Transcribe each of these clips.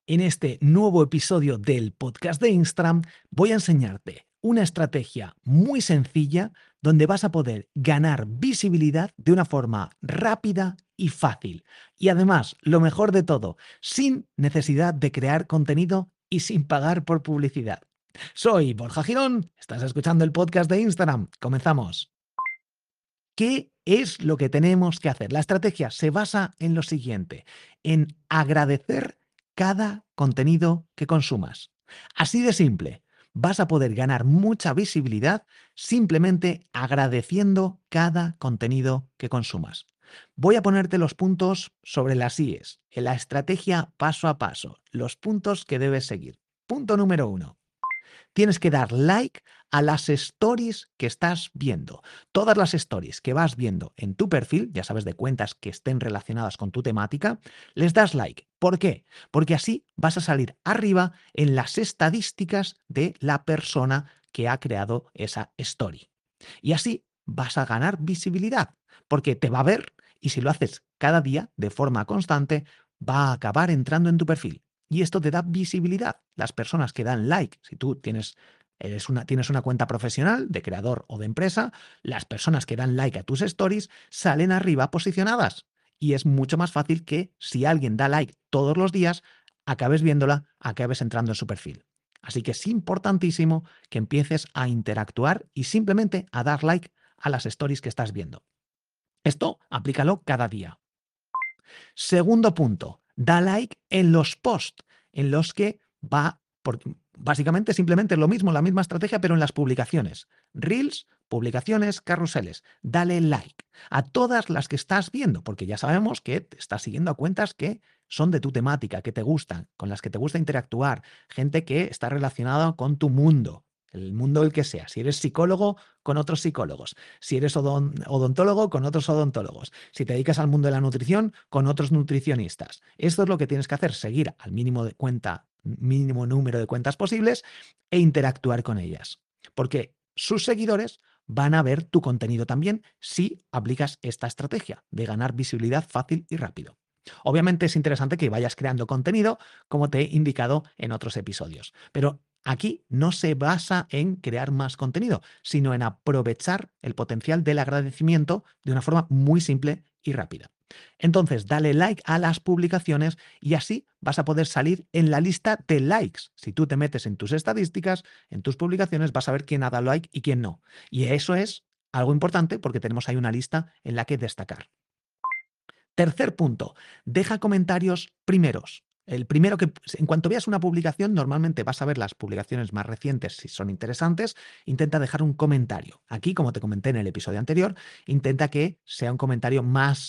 En este nuevo episodio del podcast de Instagram voy a enseñarte una estrategia muy sencilla donde vas a poder ganar visibilidad de una forma rápida y fácil. Y además, lo mejor de todo, sin necesidad de crear contenido y sin pagar por publicidad. Soy Borja Girón, estás escuchando el podcast de Instagram. Comenzamos. ¿Qué es lo que tenemos que hacer? La estrategia se basa en lo siguiente, en agradecer cada contenido que consumas. Así de simple, vas a poder ganar mucha visibilidad simplemente agradeciendo cada contenido que consumas. Voy a ponerte los puntos sobre las IES, en la estrategia paso a paso, los puntos que debes seguir. Punto número 1. Tienes que dar like a las stories que estás viendo. Todas las stories que vas viendo en tu perfil, ya sabes, de cuentas que estén relacionadas con tu temática, les das like. ¿Por qué? Porque así vas a salir arriba en las estadísticas de la persona que ha creado esa story. Y así vas a ganar visibilidad, porque te va a ver y si lo haces cada día de forma constante, va a acabar entrando en tu perfil. Y esto te da visibilidad. Las personas que dan like, si tú tienes una cuenta profesional de creador o de empresa, las personas que dan like a tus stories salen arriba posicionadas. Y es mucho más fácil que si alguien da like todos los días, acabes viéndola, acabes entrando en su perfil. Así que es importantísimo que empieces a interactuar y simplemente a dar like a las stories que estás viendo. Esto aplícalo cada día. Segundo punto, da like en los posts en los que básicamente simplemente es lo mismo, la misma estrategia, pero en las publicaciones. Reels, publicaciones, carruseles. Dale like a todas las que estás viendo, porque ya sabemos que te estás siguiendo a cuentas que son de tu temática, que te gustan, con las que te gusta interactuar, gente que está relacionada con tu mundo. El mundo el que sea. Si eres psicólogo, con otros psicólogos. Si eres odontólogo, con otros odontólogos. Si te dedicas al mundo de la nutrición, con otros nutricionistas. Esto es lo que tienes que hacer, seguir al mínimo número de cuentas posibles e interactuar con ellas. Porque sus seguidores van a ver tu contenido también si aplicas esta estrategia de ganar visibilidad fácil y rápido. Obviamente es interesante que vayas creando contenido, como te he indicado en otros episodios, pero aquí no se basa en crear más contenido, sino en aprovechar el potencial del agradecimiento de una forma muy simple y rápida. Entonces, dale like a las publicaciones y así vas a poder salir en la lista de likes. Si tú te metes en tus estadísticas, en tus publicaciones, vas a ver quién ha dado like y quién no. Y eso es algo importante porque tenemos ahí una lista en la que destacar. Tercer punto, deja comentarios primeros. El primero que, en cuanto veas una publicación, normalmente vas a ver las publicaciones más recientes si son interesantes, intenta dejar un comentario. Aquí, como te comenté en el episodio anterior, intenta que sea un comentario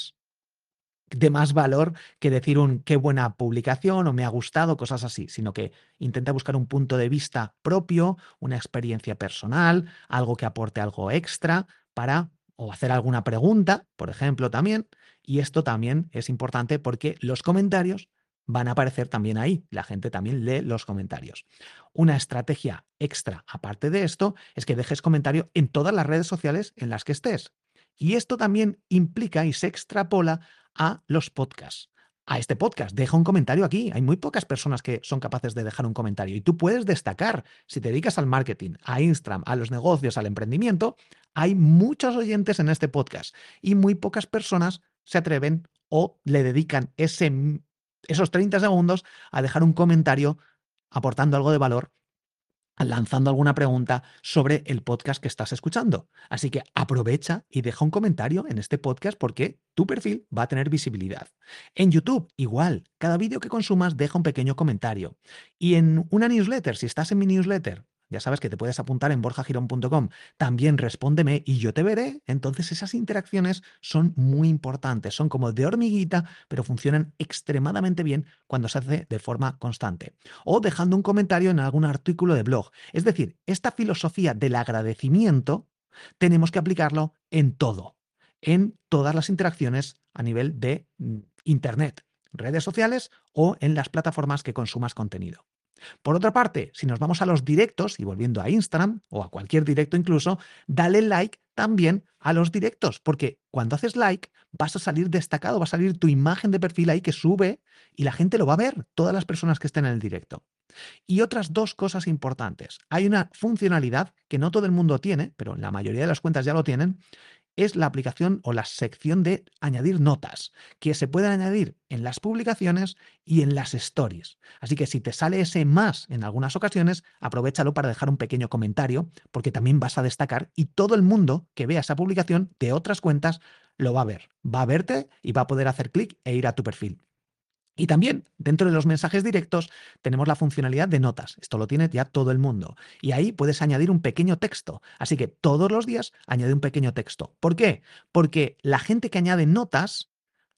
de más valor que decir un qué buena publicación o me ha gustado, cosas así, sino que intenta buscar un punto de vista propio, una experiencia personal, algo que aporte algo extra o hacer alguna pregunta, por ejemplo, también. Y esto también es importante porque los comentarios van a aparecer también ahí. La gente también lee los comentarios. Una estrategia extra, aparte de esto, es que dejes comentario en todas las redes sociales en las que estés. Y esto también implica y se extrapola a los podcasts. A este podcast, deja un comentario aquí. Hay muy pocas personas que son capaces de dejar un comentario y tú puedes destacar. Si te dedicas al marketing, a Instagram, a los negocios, al emprendimiento, hay muchos oyentes en este podcast y muy pocas personas se atreven o le dedican esos 30 segundos a dejar un comentario aportando algo de valor, lanzando alguna pregunta sobre el podcast que estás escuchando. Así que aprovecha y deja un comentario en este podcast porque tu perfil va a tener visibilidad. En YouTube, igual, cada vídeo que consumas deja un pequeño comentario. Y en una newsletter, si estás en mi newsletter, ya sabes que te puedes apuntar en borjagirón.com, también respóndeme y yo te veré. Entonces esas interacciones son muy importantes, son como de hormiguita, pero funcionan extremadamente bien cuando se hace de forma constante. O dejando un comentario en algún artículo de blog. Es decir, esta filosofía del agradecimiento tenemos que aplicarlo en todo, en todas las interacciones a nivel de Internet, redes sociales o en las plataformas que consumas contenido. Por otra parte, si nos vamos a los directos y volviendo a Instagram o a cualquier directo incluso, dale like también a los directos, porque cuando haces like vas a salir destacado, va a salir tu imagen de perfil ahí que sube y la gente lo va a ver, todas las personas que estén en el directo. Y otras dos cosas importantes. Hay una funcionalidad que no todo el mundo tiene, pero la mayoría de las cuentas ya lo tienen, es la aplicación o la sección de añadir notas, que se pueden añadir en las publicaciones y en las stories. Así que si te sale ese más en algunas ocasiones, aprovéchalo para dejar un pequeño comentario, porque también vas a destacar y todo el mundo que vea esa publicación de otras cuentas lo va a ver. Va a verte y va a poder hacer clic e ir a tu perfil. Y también dentro de los mensajes directos tenemos la funcionalidad de notas. Esto lo tiene ya todo el mundo. Y ahí puedes añadir un pequeño texto. Así que todos los días añade un pequeño texto. ¿Por qué? Porque la gente que añade notas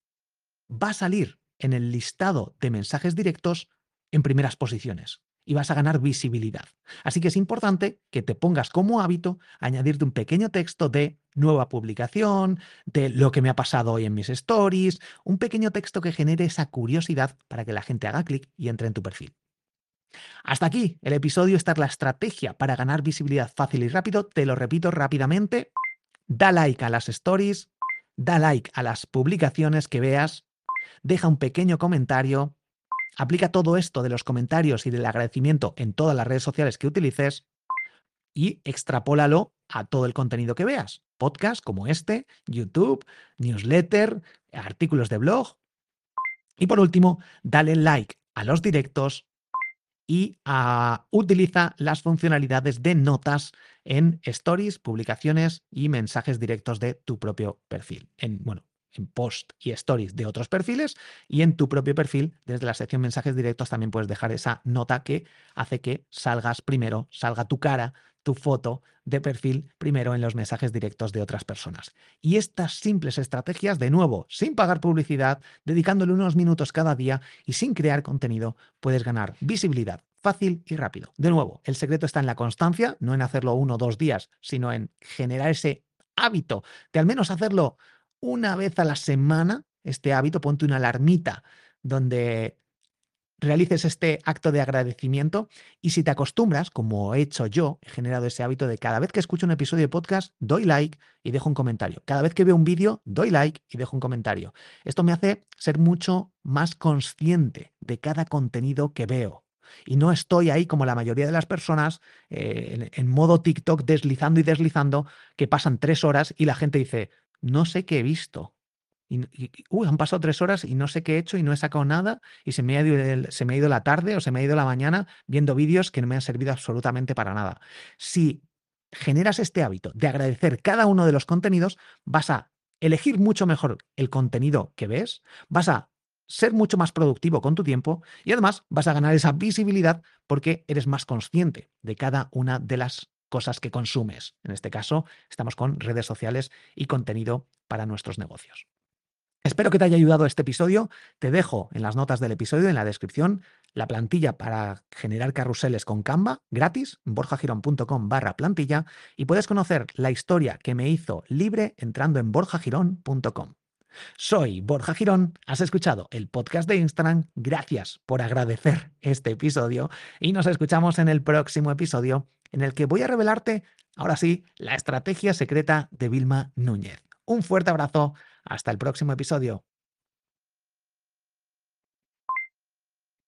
va a salir en el listado de mensajes directos en primeras posiciones y vas a ganar visibilidad. Así que es importante que te pongas como hábito añadirte un pequeño texto de nueva publicación, de lo que me ha pasado hoy en mis stories, un pequeño texto que genere esa curiosidad para que la gente haga clic y entre en tu perfil. Hasta aquí el episodio. Esta es la estrategia para ganar visibilidad fácil y rápido. Te lo repito rápidamente. Da like a las stories, da like a las publicaciones que veas, deja un pequeño comentario, aplica todo esto de los comentarios y del agradecimiento en todas las redes sociales que utilices y extrapólalo a todo el contenido que veas. Podcast como este, YouTube, newsletter, artículos de blog. Y por último, dale like a los directos y utiliza las funcionalidades de notas en stories, publicaciones y mensajes directos de tu propio perfil. En post y stories de otros perfiles y en tu propio perfil, desde la sección mensajes directos, también puedes dejar esa nota que hace que salgas primero, salga tu cara, tu foto de perfil primero en los mensajes directos de otras personas. Y estas simples estrategias, de nuevo, sin pagar publicidad, dedicándole unos minutos cada día y sin crear contenido, puedes ganar visibilidad fácil y rápido. De nuevo, el secreto está en la constancia, no en hacerlo 1 o 2 días, sino en generar ese hábito de al menos hacerlo una vez a la semana. Este hábito, ponte una alarmita donde realices este acto de agradecimiento y si te acostumbras, como he hecho yo, he generado ese hábito de cada vez que escucho un episodio de podcast, doy like y dejo un comentario. Cada vez que veo un vídeo, doy like y dejo un comentario. Esto me hace ser mucho más consciente de cada contenido que veo. Y no estoy ahí como la mayoría de las personas en modo TikTok deslizando y deslizando, que pasan 3 horas y la gente dice, no sé qué he visto. Han pasado 3 horas y no sé qué he hecho y no he sacado nada y se me ha ido la tarde o se me ha ido la mañana viendo vídeos que no me han servido absolutamente para nada. Si generas este hábito de agradecer cada uno de los contenidos, vas a elegir mucho mejor el contenido que ves, vas a ser mucho más productivo con tu tiempo y además vas a ganar esa visibilidad porque eres más consciente de cada una de las cosas que consumes. En este caso, estamos con redes sociales y contenido para nuestros negocios. Espero que te haya ayudado este episodio. Te dejo en las notas del episodio, en la descripción, la plantilla para generar carruseles con Canva gratis, borjagirón.com/plantilla, y puedes conocer la historia que me hizo libre entrando en borjagirón.com. Soy Borja Girón, has escuchado el podcast de Instagram, gracias por agradecer este episodio y nos escuchamos en el próximo episodio en el que voy a revelarte, ahora sí, la estrategia secreta de Vilma Núñez. Un fuerte abrazo, hasta el próximo episodio.